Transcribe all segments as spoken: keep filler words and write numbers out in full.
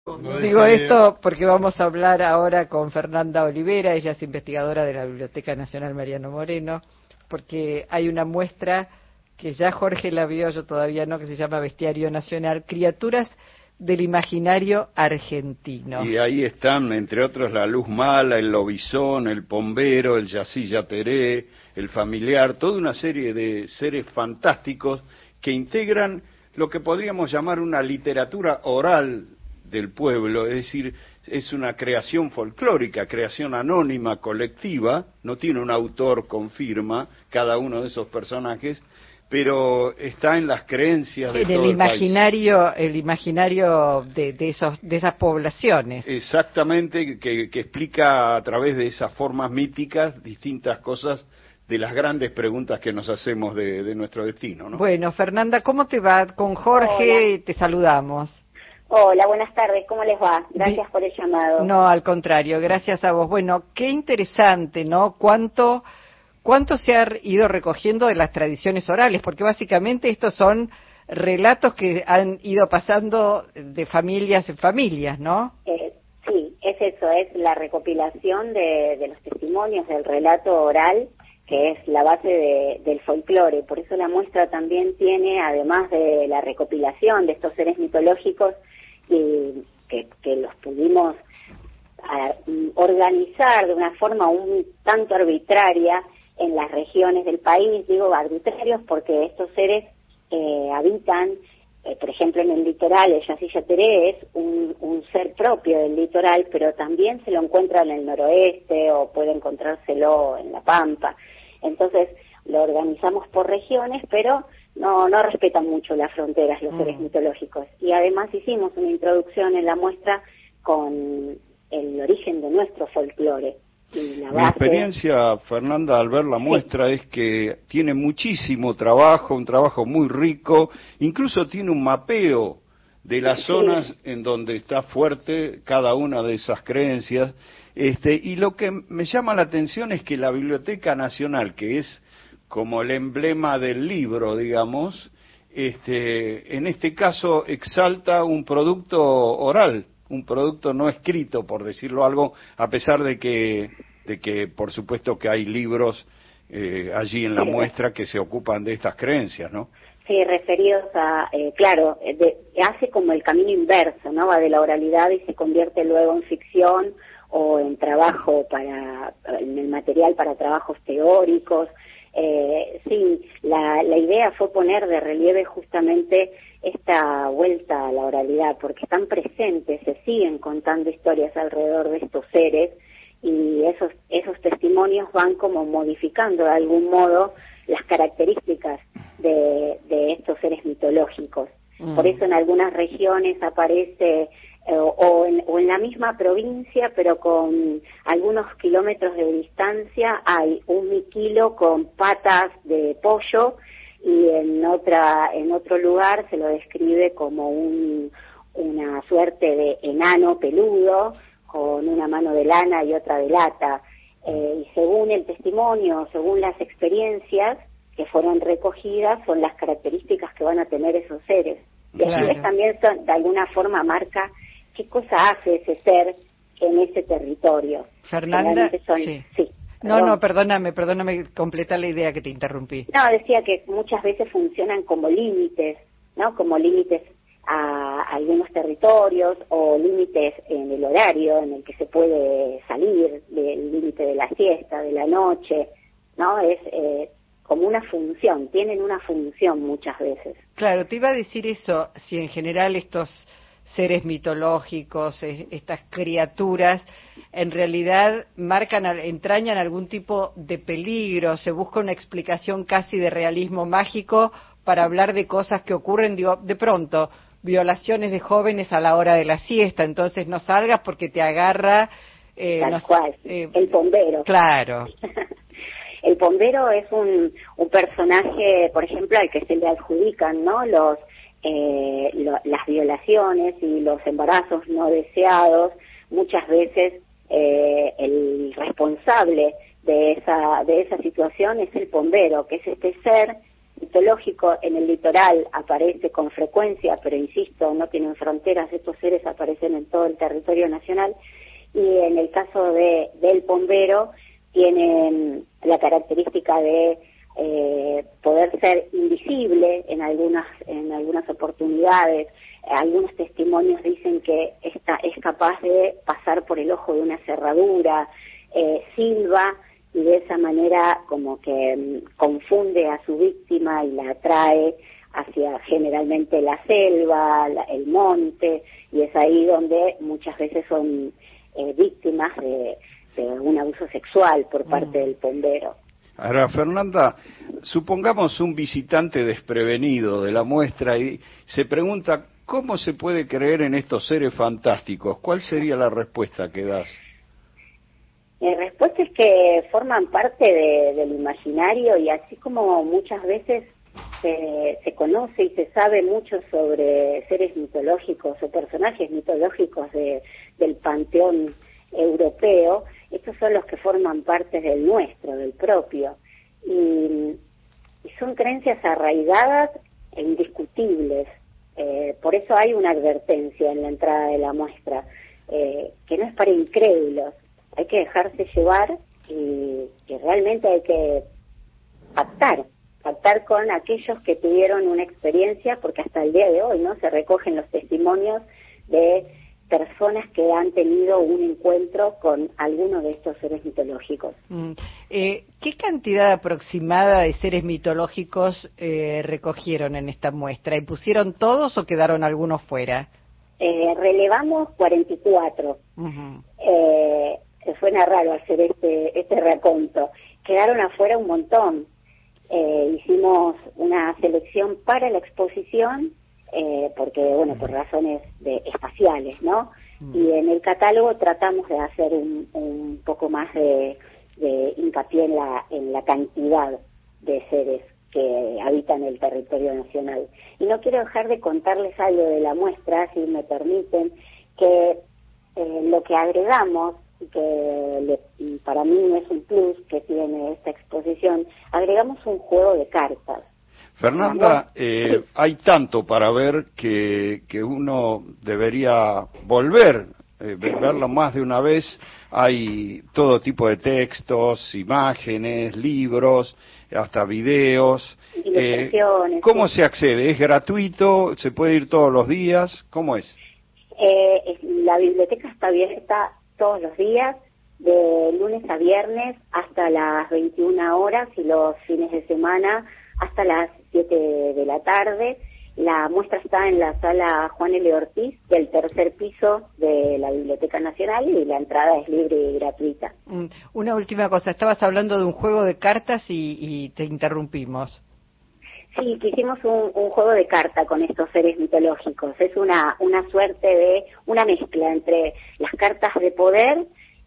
Digo esto porque vamos a hablar ahora con Fernanda Olivera, ella es investigadora de la Biblioteca Nacional Mariano Moreno, porque hay una muestra que ya Jorge la vio, yo todavía no, que se llama Bestiario Nacional, Criaturas del Imaginario Argentino. Y ahí están, entre otros, la luz mala, el lobizón, el pombero, el yací yateré, el familiar, toda una serie de seres fantásticos que integran lo que podríamos llamar una literatura oral del pueblo, es decir, es una creación folclórica, creación anónima, colectiva, no tiene un autor con firma, cada uno de esos personajes, pero está en las creencias de en todo el el imaginario, país. el imaginario de, de esos, de esas poblaciones. Exactamente, que, que explica a través de esas formas míticas distintas cosas de las grandes preguntas que nos hacemos de, de nuestro destino, ¿no? Bueno, Fernanda, ¿cómo te va? Con Jorge Hola. te saludamos. Hola, buenas tardes, ¿cómo les va? Gracias Bi- por el llamado. No, al contrario, gracias a vos. Bueno, qué interesante, ¿no? Cuánto, cuánto se ha ido recogiendo de las tradiciones orales, porque básicamente estos son relatos que han ido pasando de familias en familias, ¿no? Eh, sí, es eso, es la recopilación de, de los testimonios del relato oral, que es la base de, del folclore. Por eso la muestra también tiene, además de la recopilación de estos seres mitológicos, y que, que los pudimos a, organizar de una forma un tanto arbitraria en las regiones del país. Digo arbitrarios porque estos seres eh, habitan, eh, por ejemplo, en el litoral. El yací yateré es un, un ser propio del litoral, pero también se lo encuentra en el noroeste o puede encontrárselo en la Pampa. Entonces lo organizamos por regiones, pero no no respetan mucho las fronteras los mm. seres mitológicos. Y además hicimos una introducción en la muestra con el origen de nuestro folclore. Y la base... Mi experiencia, Fernanda, al ver la muestra sí. es que tiene muchísimo trabajo, un trabajo muy rico, incluso tiene un mapeo de las zonas sí. en donde está fuerte cada una de esas creencias. Este, y lo que me llama la atención es que la Biblioteca Nacional, que es como el emblema del libro, digamos, este, en este caso exalta un producto oral, un producto no escrito, por decirlo algo, a pesar de que, de que por supuesto que hay libros eh, allí en la muestra que se ocupan de estas creencias, ¿no? Sí, referidos a, eh, claro, de, hace como el camino inverso, ¿no? Va de la oralidad y se convierte luego en ficción o en trabajo para, en el material para trabajos teóricos. Eh, sí, la, la idea fue poner de relieve justamente esta vuelta a la oralidad, porque están presentes, se siguen contando historias alrededor de estos seres, y esos, esos testimonios van como modificando de algún modo las características de, de estos seres mitológicos. Mm. Por eso en algunas regiones aparece eh, o, en, o en la misma provincia, pero con algunos kilómetros de distancia, hay un miquilo con patas de pollo, y en otra en otro lugar se lo describe como un, una suerte de enano peludo con una mano de lana y otra de lata. Eh, y según el testimonio, según las experiencias que fueron recogidas, son las características que van a tener esos seres. Y a su vez también son, de alguna forma marca qué cosa hace ese ser en ese territorio. Fernanda, son, sí. sí No, no, perdóname, perdóname, completa la idea que te interrumpí. No, decía que muchas veces funcionan como límites, ¿no? Como límites a algunos territorios o límites en el horario en el que se puede salir, el límite de la siesta, de la noche, ¿no? Es eh, como una función, tienen una función muchas veces. Claro, te iba a decir eso, si en general estos seres mitológicos, estas criaturas, en realidad marcan, entrañan algún tipo de peligro, se busca una explicación casi de realismo mágico para hablar de cosas que ocurren, digo, de pronto, violaciones de jóvenes a la hora de la siesta, entonces no salgas porque te agarra... Eh, Tal no, cual, eh, el pombero. Claro. El pombero es un, un personaje, por ejemplo, al que se le adjudican, ¿no?, los Eh, lo, las violaciones y los embarazos no deseados. Muchas veces eh, el responsable de esa de esa situación es el pombero, que es este ser mitológico en el litoral aparece con frecuencia, pero insisto, no tienen fronteras, estos seres aparecen en todo el territorio nacional, y en el caso de del pombero tienen la característica de eh, poder ser invisible en algunas en algunas oportunidades. Algunos testimonios dicen que esta es capaz de pasar por el ojo de una cerradura, eh, silba, y de esa manera como que um, confunde a su víctima y la atrae hacia generalmente la selva, la, el monte, y es ahí donde muchas veces son eh, víctimas de, de un abuso sexual por parte mm. del pombero. Ahora, Fernanda, supongamos un visitante desprevenido de la muestra y se pregunta ¿cómo se puede creer en estos seres fantásticos? ¿Cuál sería la respuesta que das? La respuesta es que forman parte de, del imaginario, y así como muchas veces se, se conoce y se sabe mucho sobre seres mitológicos o personajes mitológicos de, del panteón europeo, estos son los que forman parte del nuestro, del propio, y, y son creencias arraigadas e indiscutibles. Eh, por eso hay una advertencia en la entrada de la muestra, eh, que no es para incrédulos. Hay que dejarse llevar y, y realmente hay que pactar, pactar con aquellos que tuvieron una experiencia, porque hasta el día de hoy no se recogen los testimonios de personas que han tenido un encuentro con alguno de estos seres mitológicos. Mm. Eh, ¿Qué cantidad aproximada de seres mitológicos eh, recogieron en esta muestra? ¿Y pusieron todos o quedaron algunos fuera? Eh, relevamos cuarenta y cuatro. Uh-huh. Eh, suena raro hacer este este raconto. Quedaron afuera un montón. Eh, hicimos una selección para la exposición, eh, porque, bueno, por razones de espaciales, ¿no? Mm. Y en el catálogo tratamos de hacer un, un poco más de, de hincapié en la, en la cantidad de seres que habitan el territorio nacional. Y no quiero dejar de contarles algo de la muestra, si me permiten, que eh, lo que agregamos, que le, para mí es un plus que tiene esta exposición, agregamos un juego de cartas. Fernanda, eh, hay tanto para ver que, que uno debería volver, eh, verlo más de una vez. Hay todo tipo de textos, imágenes, libros, hasta videos. Eh, ¿Cómo sí. se accede? ¿Es gratuito? ¿Se puede ir todos los días? ¿Cómo es? Eh, la biblioteca está abierta todos los días, de lunes a viernes hasta las veintiuna horas, y los fines de semana hasta las siete de la tarde. La muestra está en la sala Juan L. Ortiz, del tercer piso de la Biblioteca Nacional, y la entrada es libre y gratuita. Una última cosa, estabas hablando de un juego de cartas y, y te interrumpimos. Sí, que hicimos un, un juego de carta con estos seres mitológicos. Es una, una suerte de, una mezcla entre las cartas de poder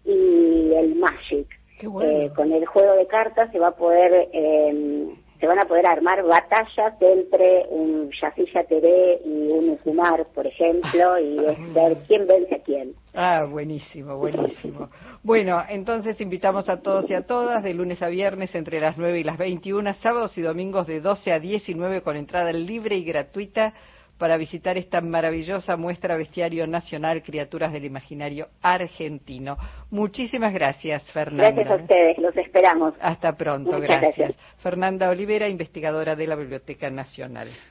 y el Magic. Qué bueno. Eh, con el juego de cartas se va a poder, eh, se van a poder armar batallas entre un Yacilla Teré y un Ucumar, por ejemplo, y es ver quién vence a quién. Ah, buenísimo, buenísimo. Bueno, entonces invitamos a todos y a todas de lunes a viernes entre las nueve y las veintiuna, sábados y domingos de doce a diecinueve con entrada libre y gratuita para visitar esta maravillosa muestra Bestiario Nacional, Criaturas del Imaginario Argentino. Muchísimas gracias, Fernanda. Gracias a ustedes, los esperamos. Hasta pronto, Muchas gracias. gracias. Fernanda Olivera, investigadora de la Biblioteca Nacional.